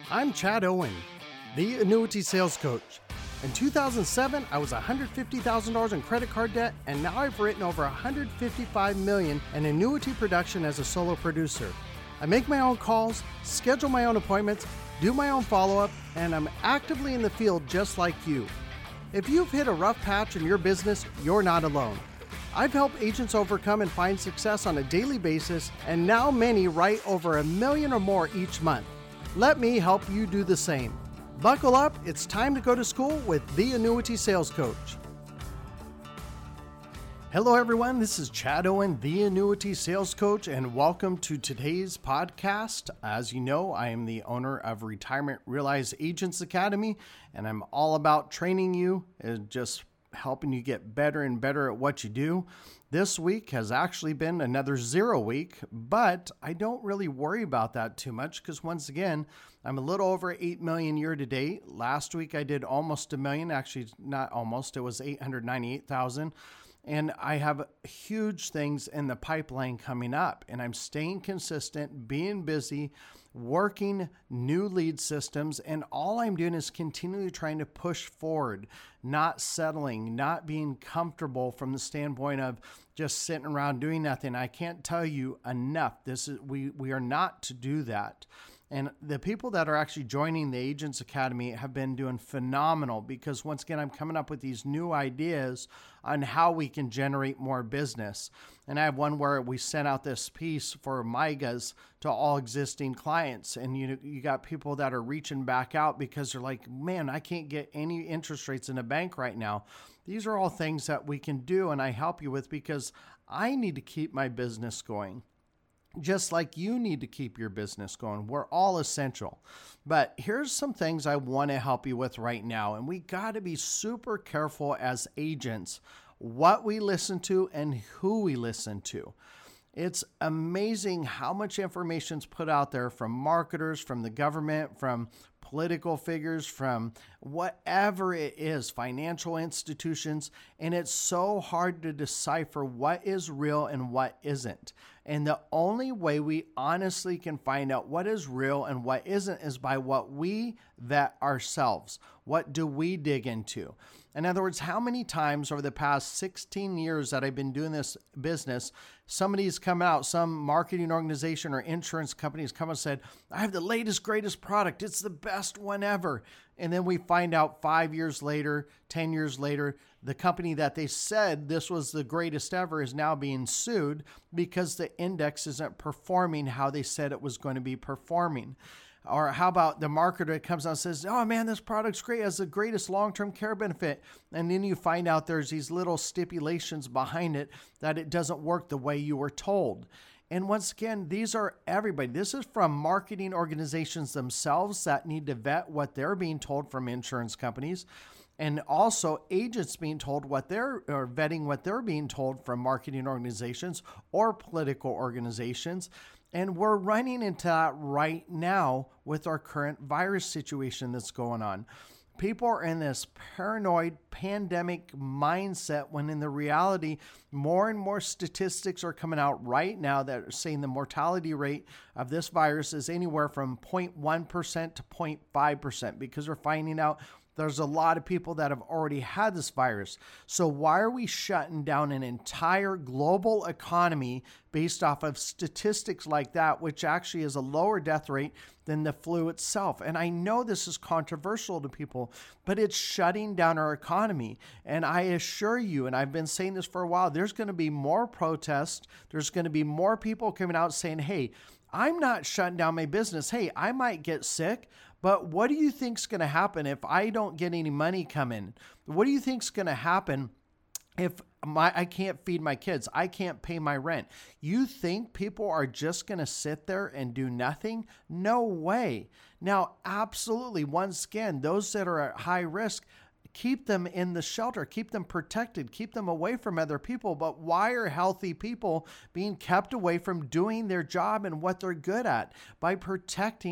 I'm Chad Owen, the annuity sales coach. In 2007, I was $150,000 in credit card debt, and now I've written over $155 million in annuity production as a solo producer. I make my own calls, schedule my own appointments, do my own follow-up, and I'm actively in the field just like you. If you've hit a rough patch in your business, you're not alone. I've helped agents overcome and find success on a daily basis, and now many write over $1 million or more each month. Let me help you do the same. Buckle up, it's time to go to school with the Annuity Sales Coach. Hello everyone, this is Chad Owen, the Annuity Sales Coach, and welcome to today's podcast. As you know, I am the owner of Retirement Realize Agents Academy, and I'm all about training you and just helping you get better and better at what you do. This week has actually been another 0 week, but I don't really worry about that too much because once again, I'm a little over 8 million year to date. Last week I did almost a million, actually not almost, it was 898,000. And I have huge things in the pipeline coming up, and I'm staying consistent, being busy, working new lead systems, and all I'm doing is continually trying to push forward, not settling, not being comfortable from the standpoint of just sitting around doing nothing. I can't tell you enough. We are not to do that. And the people that are actually joining the Agents Academy have been doing phenomenal because once again, I'm coming up with these new ideas on how we can generate more business. And I have one where we sent out this piece for MIGAs to all existing clients. And you got people that are reaching back out because they're like, man, I can't get any interest rates in a bank right now. These are all things that we can do and I help you with because I need to keep my business going. Just like you need to keep your business going. We're all essential. But here's some things I want to help you with right now. And we got to be super careful as agents what we listen to and who we listen to. It's amazing how much information is put out there from marketers, from the government, from political figures, from whatever it is, financial institutions, and it's so hard to decipher what is real and what isn't. And the only way we honestly can find out what is real and what isn't is by what we vet ourselves. What do we dig into? In other words, how many times over the past 16 years that I've been doing this business, somebody's come out, some marketing organization or insurance companies come and said, I have the latest, greatest product. It's the best one ever. And then we find out 5 years later, 10 years later, the company that they said this was the greatest ever is now being sued because the index isn't performing how they said it was going to be performing. Or how about the marketer that comes out and says, oh man, this product's great, it has the greatest long-term care benefit. And then you find out there's these little stipulations behind it that it doesn't work the way you were told. And once again, these are everybody. This is from marketing organizations themselves that need to vet what they're being told from insurance companies. And also agents being told or vetting what they're being told from marketing organizations or political organizations. And we're running into that right now with our current virus situation that's going on. People are in this paranoid pandemic mindset when in the reality, more and more statistics are coming out right now that are saying the mortality rate of this virus is anywhere from 0.1% to 0.5% because we're finding out there's a lot of people that have already had this virus. So why are we shutting down an entire global economy based off of statistics like that, which actually is a lower death rate than the flu itself? And I know this is controversial to people, but it's shutting down our economy. And I assure you, and I've been saying this for a while, there's going to be more protests. There's going to be more people coming out saying, hey, I'm not shutting down my business. Hey, I might get sick, but what do you think's going to happen if I don't get any money coming? What do you think's going to happen if I can't feed my kids? I can't pay my rent. You think people are just going to sit there and do nothing? No way. Now, absolutely, once again, those that are at high risk, keep them in the shelter, keep them protected, keep them away from other people. But why are healthy people being kept away from doing their job and what they're good at? By protecting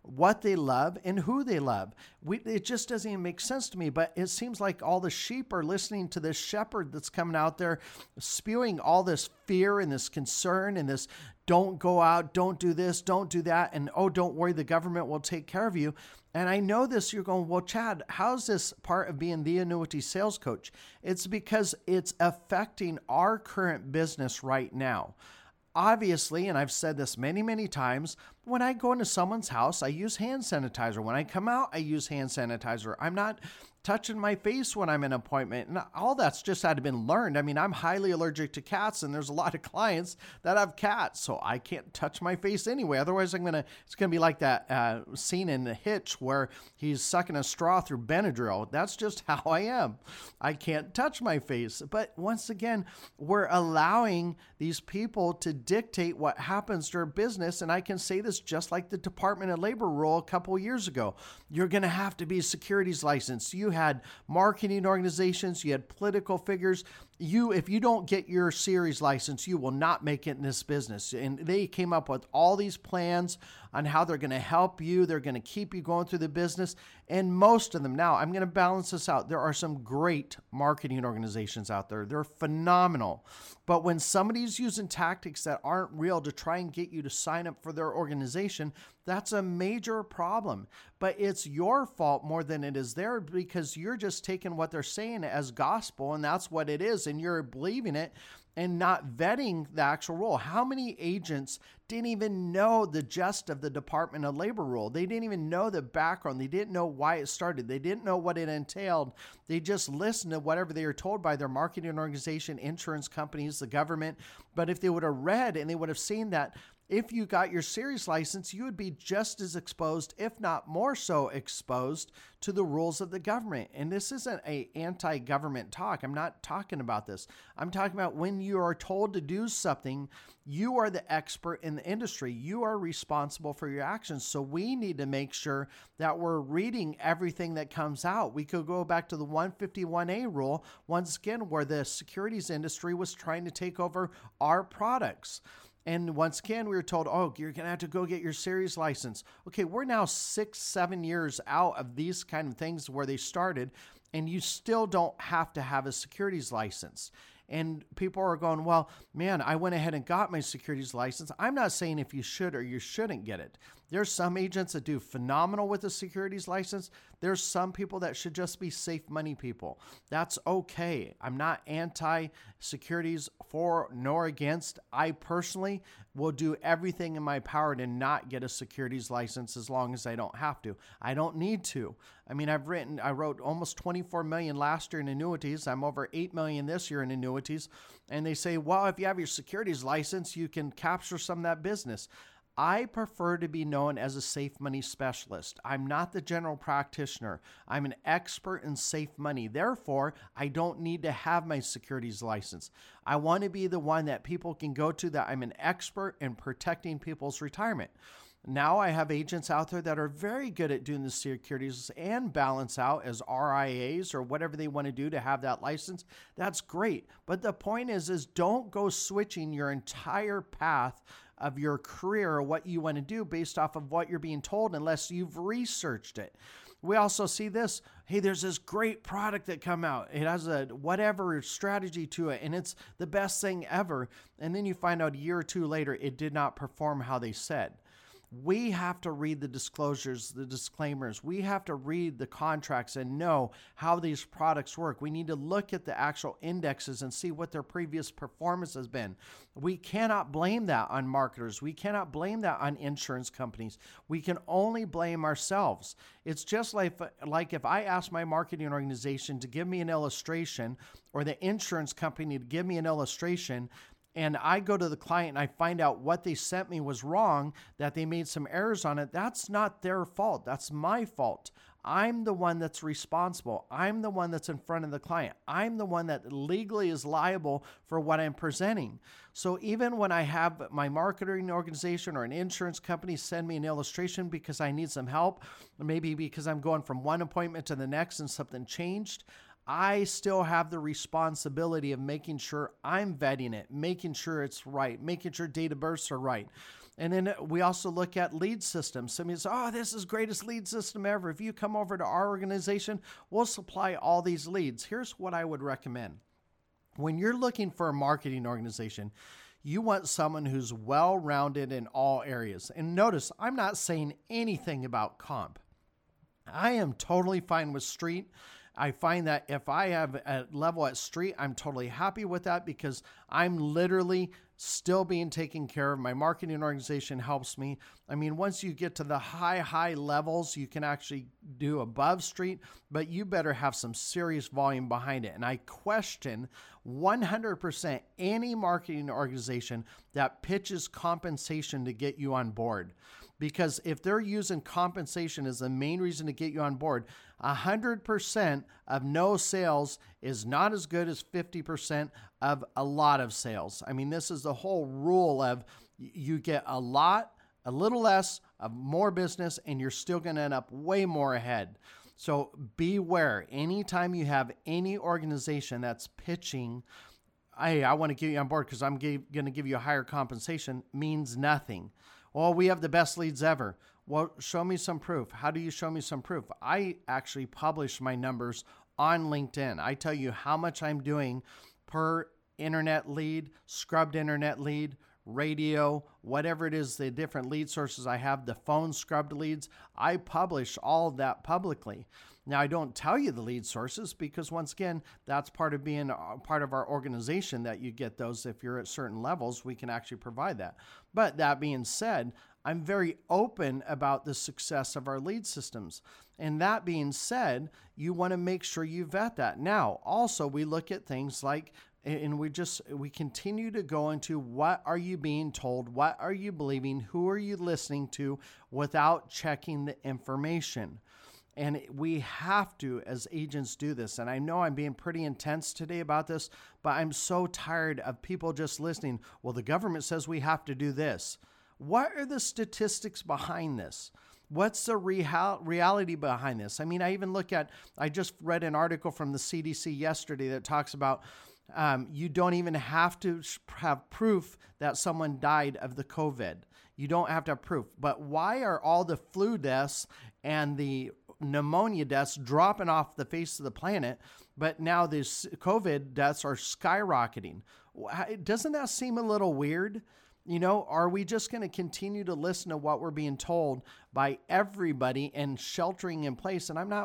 what they love and who they love. It just doesn't even make sense to me, but it seems like all the sheep are listening to this shepherd that's coming out there spewing all this fear and this concern and this don't go out, don't do this, don't do that, and oh, don't worry, the government will take care of you. And I know this, you're going, well, Chad, how's this part of being the annuity sales coach? It's because it's affecting our current business right now. Obviously, and I've said this many, many times, when I go into someone's house, I use hand sanitizer. When I come out, I use hand sanitizer. I'm not touching my face when I'm in an appointment. And all that's just had to been learned. I mean, I'm highly allergic to cats, and there's a lot of clients that have cats, so I can't touch my face anyway. Otherwise, it's gonna be like that scene in The Hitch where he's sucking a straw through Benadryl. That's just how I am. I can't touch my face. But once again, we're allowing these people to dictate what happens to our business. And I can say this just like the Department of Labor rule a couple years ago. You're going to have to be securities licensed. You had marketing organizations, you had political figures. If you don't get your series license, you will not make it in this business. And they came up with all these plans on how they're going to help you. They're going to keep you going through the business. And most of them, now I'm going to balance this out. There are some great marketing organizations out there. They're phenomenal. But when somebody's using tactics that aren't real to try and get you to sign up for their organization, that's a major problem. But it's your fault more than it is theirs, because you're just taking what they're saying as gospel, and that's what it is, and you're believing it and not vetting the actual rule. How many agents didn't even know the gist of the Department of Labor rule? They didn't even know the background. They didn't know why it started. They didn't know what it entailed. They just listened to whatever they were told by their marketing organization, insurance companies, the government. But if they would have read and they would have seen that if you got your series license, you would be just as exposed, if not more so exposed, to the rules of the government. And this isn't an anti-government talk. I'm not talking about this. I'm talking about when you are told to do something, you are the expert in the industry. You are responsible for your actions. So we need to make sure that we're reading everything that comes out. We could go back to the 151A rule, once again, where the securities industry was trying to take over our products. And once again, we were told, oh, you're going to have to go get your series license. Okay, we're now 6-7 years out of these kind of things where they started, and you still don't have to have a securities license. And people are going, well, man, I went ahead and got my securities license. I'm not saying if you should or you shouldn't get it. There's some agents that do phenomenal with a securities license. There's some people that should just be safe money people. That's okay. I'm not anti-securities for nor against. I personally will do everything in my power to not get a securities license as long as I don't have to. I don't need to. I mean, I wrote almost 24 million last year in annuities. I'm over 8 million this year in annuities. And they say, well, if you have your securities license, you can capture some of that business. I prefer to be known as a safe money specialist. I'm not the general practitioner. I'm an expert in safe money. Therefore, I don't need to have my securities license. I want to be the one that people can go to, that I'm an expert in protecting people's retirement. Now I have agents out there that are very good at doing the securities and balance out as RIAs or whatever they want to do to have that license. That's great. But the point is don't go switching your entire path of your career or what you want to do based off of what you're being told unless you've researched it. We also see this, hey, there's this great product that come out. It has a whatever strategy to it, and it's the best thing ever. And then you find out a year or two later, it did not perform how they said. We have to read the disclosures, the disclaimers. We have to read the contracts and know how these products work. We need to look at the actual indexes and see what their previous performance has been. We cannot blame that on marketers. We cannot blame that on insurance companies. We can only blame ourselves. It's just like if I ask my marketing organization to give me an illustration or the insurance company to give me an illustration, and I go to the client and I find out what they sent me was wrong, that they made some errors on it, that's not their fault. That's my fault. I'm the one that's responsible. I'm the one that's in front of the client. I'm the one that legally is liable for what I'm presenting. So even when I have my marketing organization or an insurance company send me an illustration because I need some help, maybe because I'm going from one appointment to the next and something changed, I still have the responsibility of making sure I'm vetting it, making sure it's right, making sure date of births are right. And then we also look at lead systems. Somebody says, oh, this is greatest lead system ever. If you come over to our organization, we'll supply all these leads. Here's what I would recommend. When you're looking for a marketing organization, you want someone who's well-rounded in all areas. And notice, I'm not saying anything about comp. I am totally fine with street. I find that if I have a level at street, I'm totally happy with that because I'm literally still being taken care of. My marketing organization helps me. I mean, once you get to the high levels, you can actually do above street, but you better have some serious volume behind it. And I question 100% any marketing organization that pitches compensation to get you on board. Because if they're using compensation as the main reason to get you on board, 100% of no sales is not as good as 50% of a lot of sales. I mean, this is the whole rule of you get a lot, a little less, of more business, and you're still going to end up way more ahead. So beware. Anytime you have any organization that's pitching, hey, I want to get you on board because I'm going to give you a higher compensation, means nothing. Well, we have the best leads ever. Well, show me some proof. How do you show me some proof? I actually publish my numbers on LinkedIn. I tell you how much I'm doing per internet lead, scrubbed internet lead, radio, whatever it is, the different lead sources I have, the phone scrubbed leads. I publish all of that publicly. Now, I don't tell you the lead sources because, once again, that's part of being part of our organization, that you get those. If you're at certain levels, we can actually provide that. But that being said, I'm very open about the success of our lead systems. And that being said, you want to make sure you vet that. Now, also, we look at things like, and we continue to go into what are you being told? What are you believing? Who are you listening to without checking the information? And we have to, as agents, do this. And I know I'm being pretty intense today about this, but I'm so tired of people just listening. Well, the government says we have to do this. What are the statistics behind this? What's the reality behind this? I mean, I just read an article from the CDC yesterday that talks about you don't even have to have proof that someone died of the COVID. You don't have to have proof. But why are all the flu deaths and the pneumonia deaths dropping off the face of the planet, but now these COVID deaths are skyrocketing? Doesn't that seem a little weird? You know, are we just going to continue to listen to what we're being told by everybody and sheltering in place? And I'm not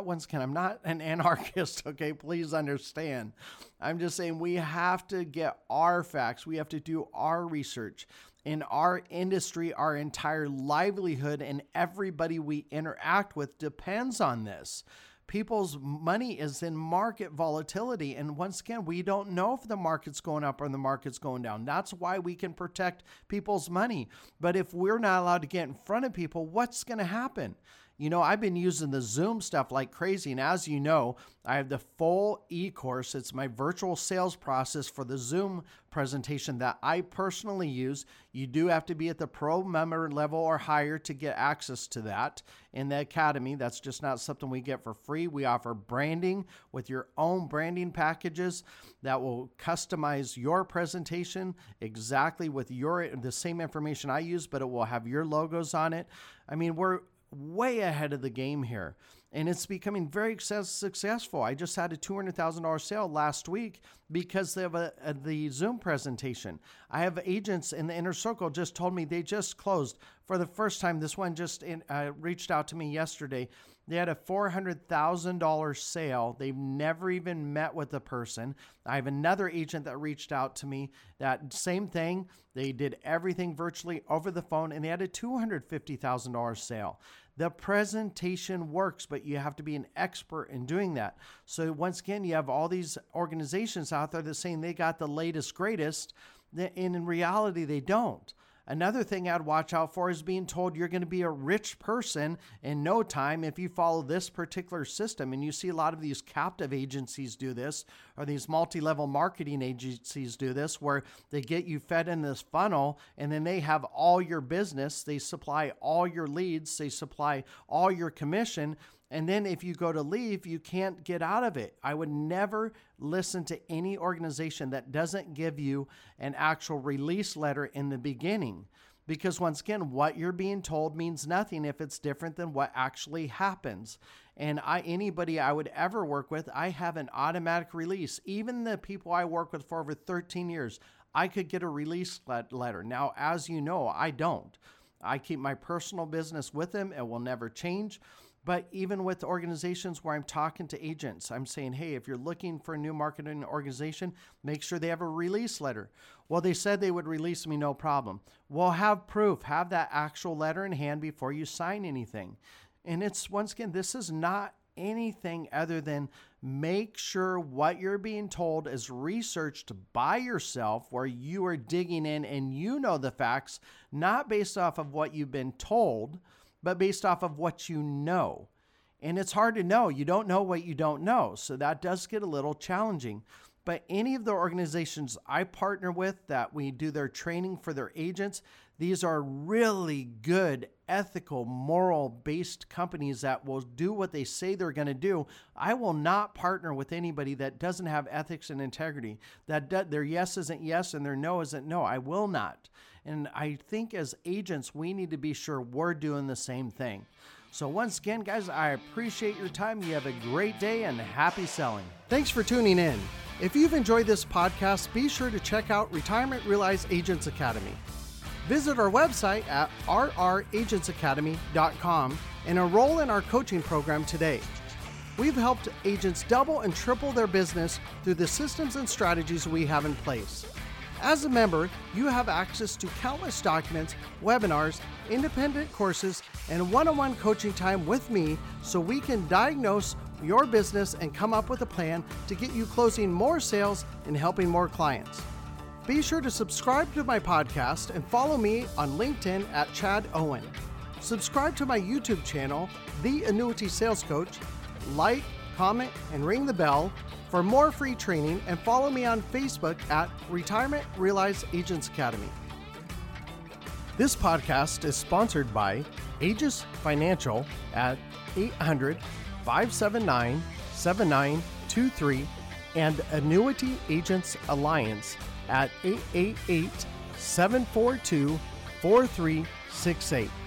an anarchist, okay? Please understand. I'm just saying we have to get our facts. We have to do our research. In our industry, our entire livelihood and everybody we interact with depends on this. People's money is in market volatility. And once again, we don't know if the market's going up or the market's going down. That's why we can protect people's money. But if we're not allowed to get in front of people, what's going to happen? You know, I've been using the Zoom stuff like crazy. And as you know, I have the full e-course. It's my virtual sales process for the Zoom presentation that I personally use. You do have to be at the pro member level or higher to get access to that in the academy. That's just not something we get for free. We offer branding with your own branding packages that will customize your presentation exactly with the same information I use, but it will have your logos on it. I mean, we're way ahead of the game here, and it's becoming very successful. I just had a $200,000 sale last week because of the Zoom presentation. I have agents in the inner circle just told me they just closed for the first time. This one just reached out to me yesterday. They had a $400,000 sale. They've never even met with the person. I have another agent that reached out to me, that same thing. They did everything virtually over the phone, and they had a $250,000 sale. The presentation works, but you have to be an expert in doing that. So once again, you have all these organizations out there that saying they got the latest, greatest, and in reality, they don't. Another thing I'd watch out for is being told you're going to be a rich person in no time if you follow this particular system. And you see a lot of these captive agencies do this, or these multi-level marketing agencies do this, where they get you fed in this funnel and then they have all your business. They supply all your leads. They supply all your commission. And then if you go to leave, you can't get out of it. I would never listen to any organization that doesn't give you an actual release letter in the beginning. Because once again, what you're being told means nothing if it's different than what actually happens. And anybody I would ever work with, I have an automatic release. Even the people I work with for over 13 years, I could get a release letter. Now, as you know, I don't. I keep my personal business with them. It will never change. But even with organizations where I'm talking to agents, I'm saying, hey, if you're looking for a new marketing organization, make sure they have a release letter. Well, they said they would release me, no problem. Well, have proof. Have that actual letter in hand before you sign anything. And it's, once again, this is not anything other than make sure what you're being told is researched by yourself, where you are digging in and you know the facts, not based off of what you've been told, but based off of what you know. And it's hard to know. You don't know what you don't know. So that does get a little challenging. But any of the organizations I partner with that we do their training for their agents, these are really good, ethical, moral-based companies that will do what they say they're going to do. I will not partner with anybody that doesn't have ethics and integrity, that their yes isn't yes and their no isn't no. I will not. And I think as agents, we need to be sure we're doing the same thing. So once again, guys, I appreciate your time. You have a great day and happy selling. Thanks for tuning in. If you've enjoyed this podcast, be sure to check out Retirement Realize Agents Academy. Visit our website at rragentsacademy.com and enroll in our coaching program today. We've helped agents double and triple their business through the systems and strategies we have in place. As a member, you have access to countless documents, webinars, independent courses, and one-on-one coaching time with me so we can diagnose your business and come up with a plan to get you closing more sales and helping more clients. Be sure to subscribe to my podcast and follow me on LinkedIn at Chad Owen. Subscribe to my YouTube channel, The Annuity Sales Coach. Like, comment, and ring the bell for more free training, and follow me on Facebook at Retirement Realize Agents Academy. This podcast is sponsored by Aegis Financial at 800-579-7923 and Annuity Agents Alliance at 888-742-4368.